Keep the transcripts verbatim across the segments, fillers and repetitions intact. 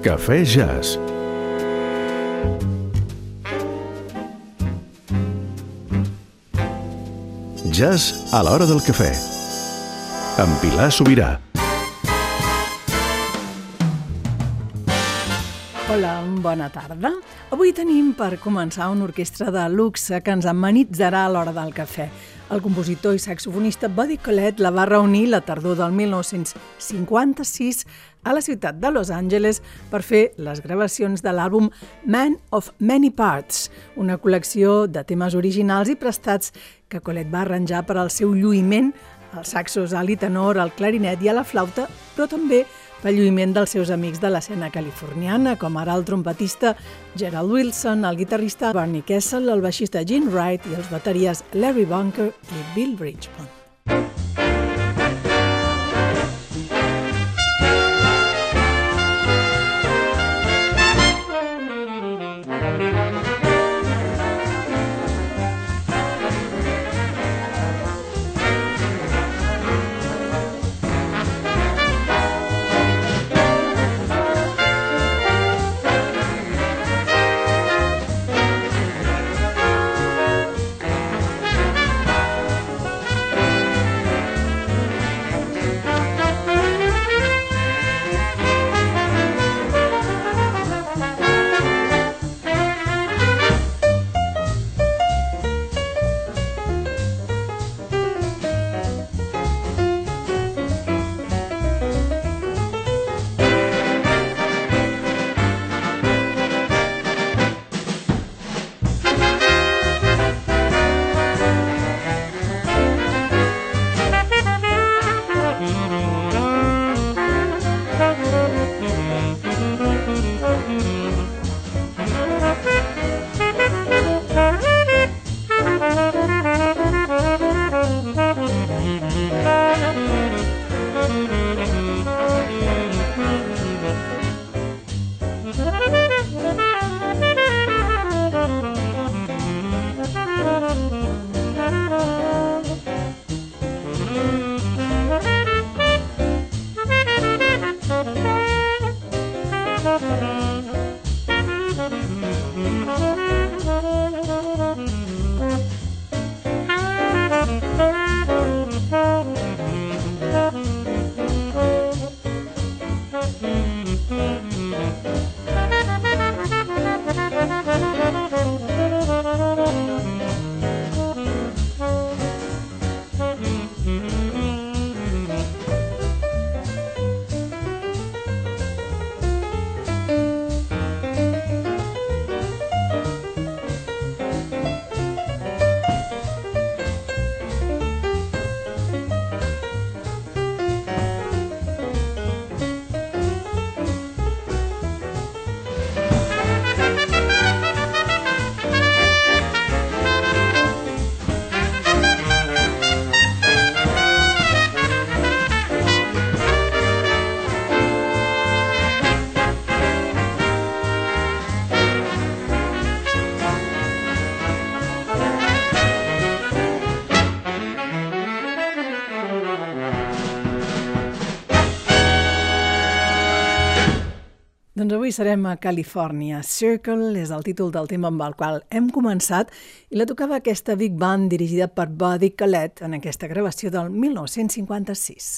Cafè Jazz. Jazz a l'hora del cafè. Amb Pilar Sobirà. Hola, bona tarda. Avui tenim per començar una orquestra de luxe que ens amenitzarà a l'hora del cafè. El compositor i saxofonista Buddy Collette la va reunir la tardor del mil nou-cents cinquanta-sis a la ciutat de Los Angeles per fer les gravacions de l'àlbum Man of Many Parts, una col·lecció de temes originals i prestats que Collette va arranjar per al seu lluïment als saxos, alt i tenor, al clarinet i a la flauta, però també pel lluïment dels seus amics de l'escena californiana, com ara el trompetista Gerald Wilson, el guitarrista Barney Kessel, el baixista Gene Wright i els bateries Larry Bunker i Bill Richmond. Doncs avui serem a Califòrnia. Circle és el títol del tema amb el qual hem començat i la tocava aquesta Big Band dirigida per Buddy Collette en aquesta gravació del mil nou-cents cinquanta-sis.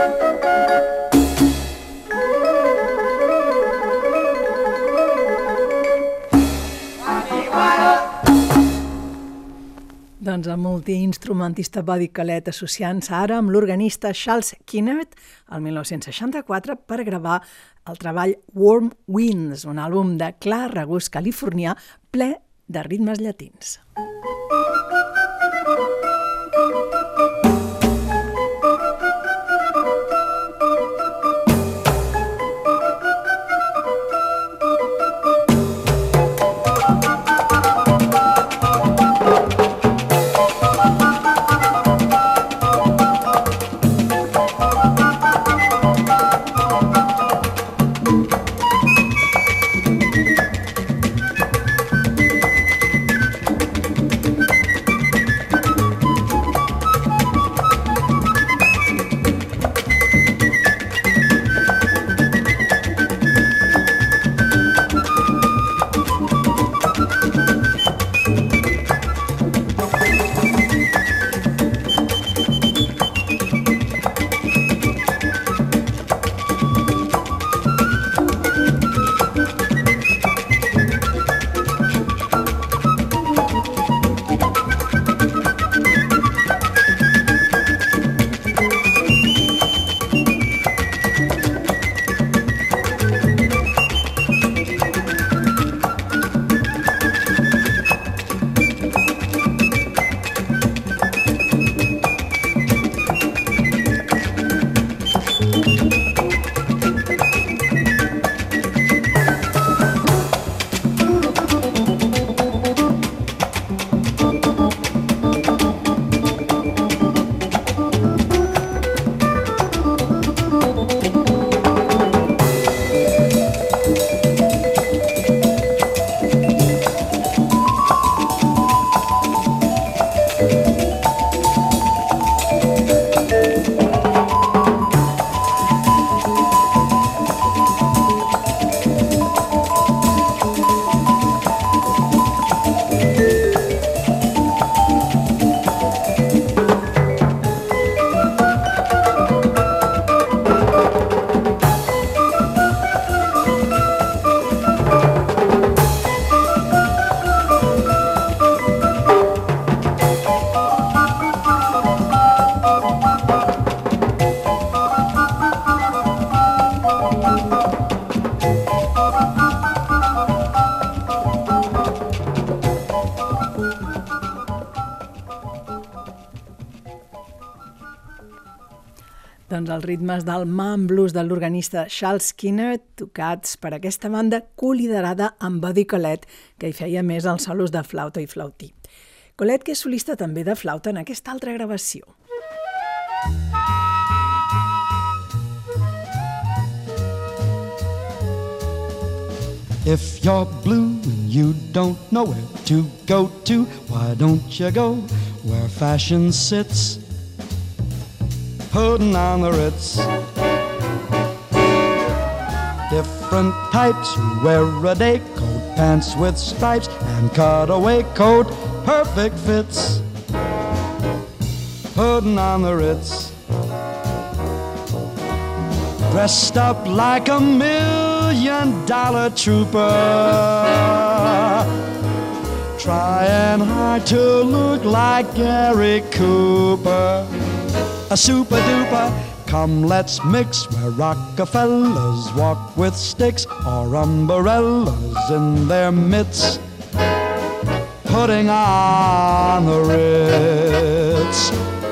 Doncs el multiinstrumentista Buddy Collette associant-se ara amb l'organista Charles Kinnert el mil nou-cents seixanta-quatre per gravar el treball Warm Winds, un àlbum de clar regust californià ple de ritmes llatins. Doncs els ritmes del Man Blues de l'organista Charles Kinnert, tocats per aquesta banda coliderada amb Buddy Collette, que hi feia més els solos de flauta i flautí. Collette, que és solista també de flauta en aquesta altra gravació. If you're blue and you don't know where to go to, why don't you go where fashion sits, putting on the Ritz. Different types who wear a day coat, pants with stripes, and cutaway coat, perfect fits, putting on the Ritz. Dressed up like a million dollar trooper, trying hard to look like Gary Cooper. A super duper, come let's mix where Rockefellers walk with sticks or umbrellas in their mitts, putting on the Ritz.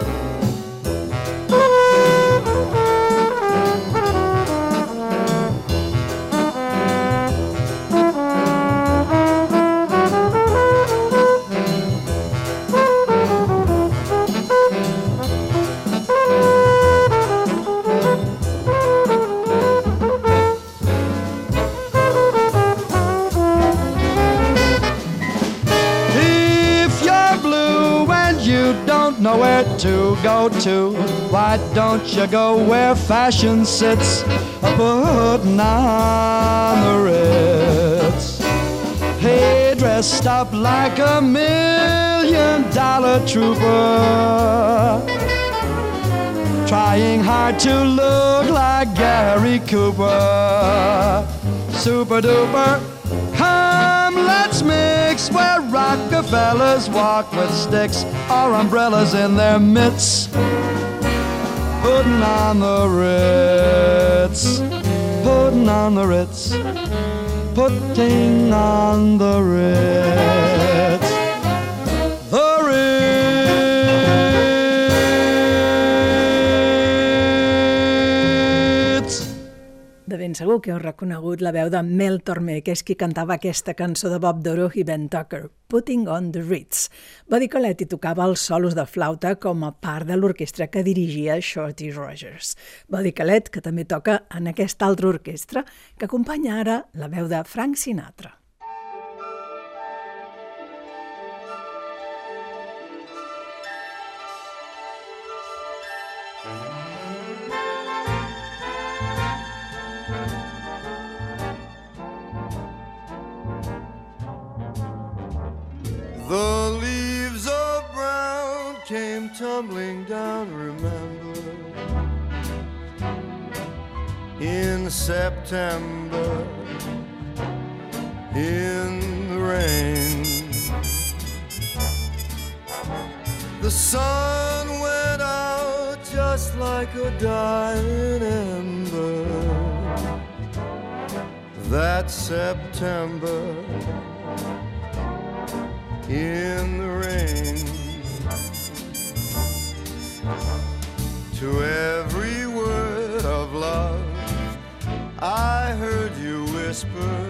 Nowhere to go to, why don't you go where fashion sits, putting on the Ritz. Hey, dressed up like a million dollar trooper, trying hard to look like Gary Cooper. Super duper, come let's mix where Rockefellers walk with sticks or umbrellas in their mitts. Putting on the Ritz, putting on the Ritz, putting on the Ritz. The Ritz. De ben segur que heu reconegut la veu de Mel Tormé, que és qui cantava aquesta cançó de Bob Dorough i Ben Tucker, Putting on the Ritz. Buddy Collette hi tocava els solos de flauta com a part de l'orquestra que dirigia Shorty Rogers. Buddy Collette, que també toca en aquesta altra orquestra, que acompanya ara la veu de Frank Sinatra. The leaves of brown came tumbling down, remember, in September, in the rain. The sun went out just like a dying ember that September, in the rain. To every word of love I heard you whisper,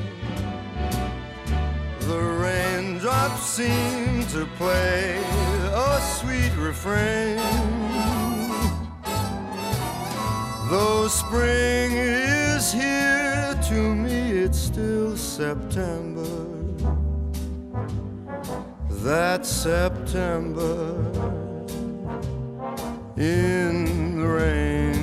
the raindrops seemed to play a sweet refrain. Though spring is here, to me it's still September, that September in the rain.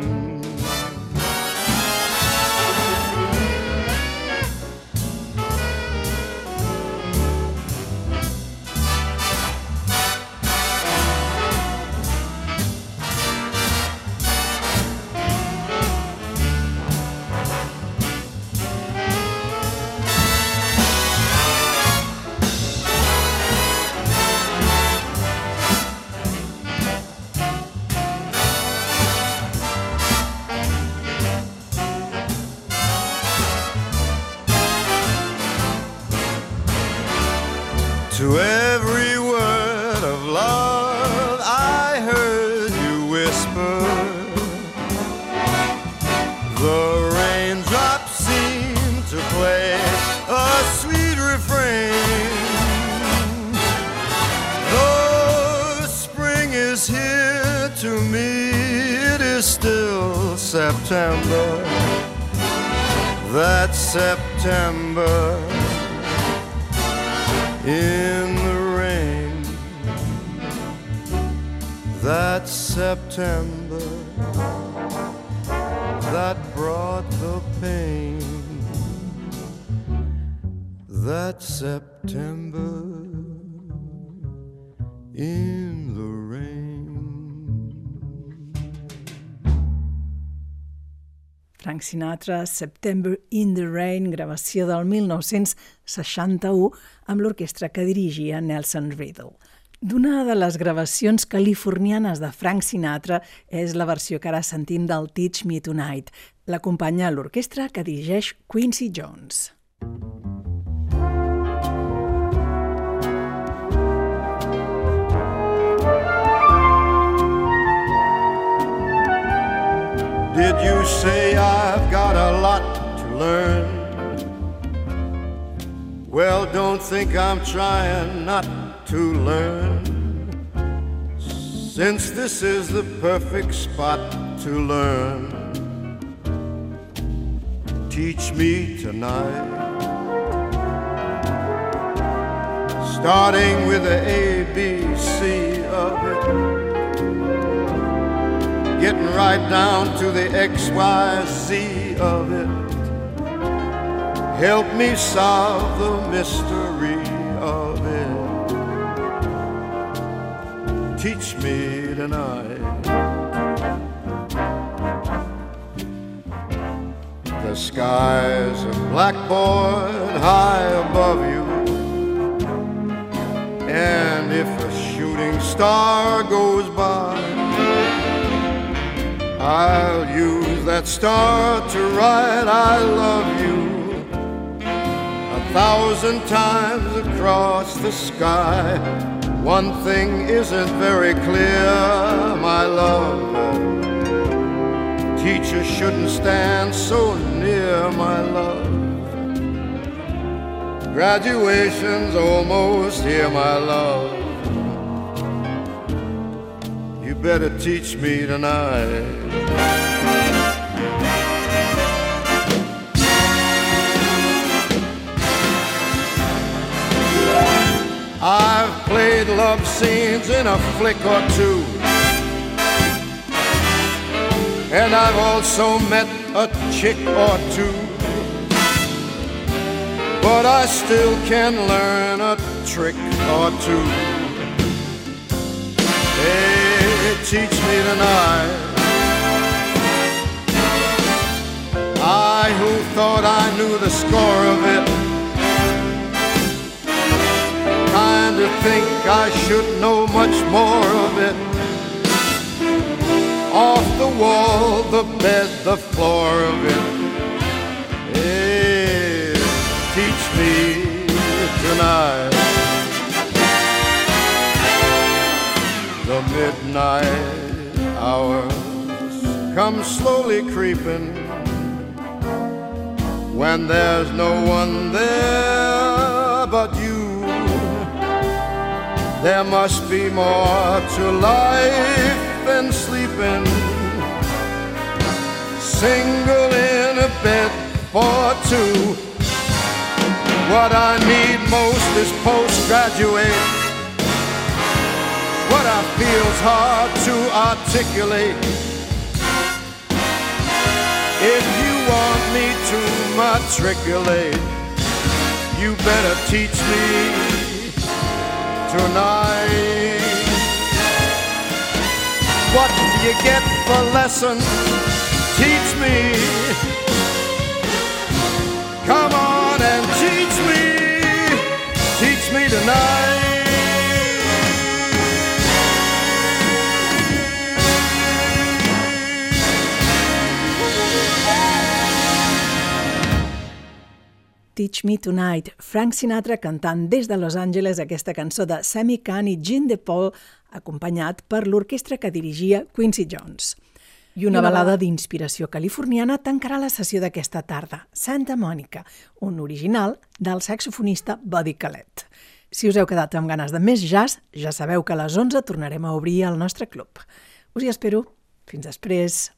To every word of love I heard you whisper, the raindrops seemed to play a sweet refrain. Though spring is here, to me it is still September, that September in the rain, that September that brought the pain, that September in the rain. Frank Sinatra, September in the Rain, gravació del mil nou-cents seixanta-u amb l'orquestra que dirigia Nelson Riddle. D'una de les gravacions californianes de Frank Sinatra és la versió que ara sentim del Teach Me Tonight. L'acompanya l'orquestra que dirigeix Quincy Jones. Did you say I've got a lot to learn? Well, don't think I'm trying not to learn, since this is the perfect spot to learn. Teach me tonight, starting with the A B C of it, getting right down to the X Y Z of it. Help me solve the mystery of it. Teach me tonight. the sky's a blackboard high above you, and if a shooting star goes by, I'll use that star to write I love you a thousand times across the sky. One thing isn't very clear, my love. Teachers shouldn't stand so near, my love. Graduation's almost here, my love. You better teach me tonight. I've played love scenes in a flick or two, and I've also met a chick or two, but I still can learn a trick or two. Hey, teach me tonight. I who thought I knew the score of it, kinda think I should know much more of it. Off the wall, the bed, the floor of it. Hey, teach me tonight. The midnight hours come slowly creeping, when there's no one there but you. There must be more to life than sleeping, single in a bed for two. What I need most is postgraduate. What I feel's hard to articulate. If you want me to matriculate, you better teach me tonight. What do you get for lessons? Teach me. Come on and teach me. Teach me tonight. Teach Me Tonight, Frank Sinatra cantant des de Los Angeles aquesta cançó de Sammy Cahn i Gene DePaul, acompanyat per l'orquestra que dirigia Quincy Jones. I una balada d'inspiració californiana tancarà la sessió d'aquesta tarda, Santa Monica, un original del saxofonista Buddy Collette. Si us heu quedat amb ganes de més jazz, ja sabeu que a les onze tornarem a obrir el nostre club. Us hi espero. Fins després.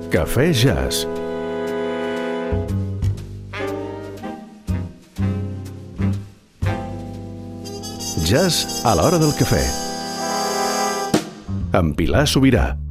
Cafè Jazz. Jazz a l'hora del cafè. Amb Pilar Sobirà.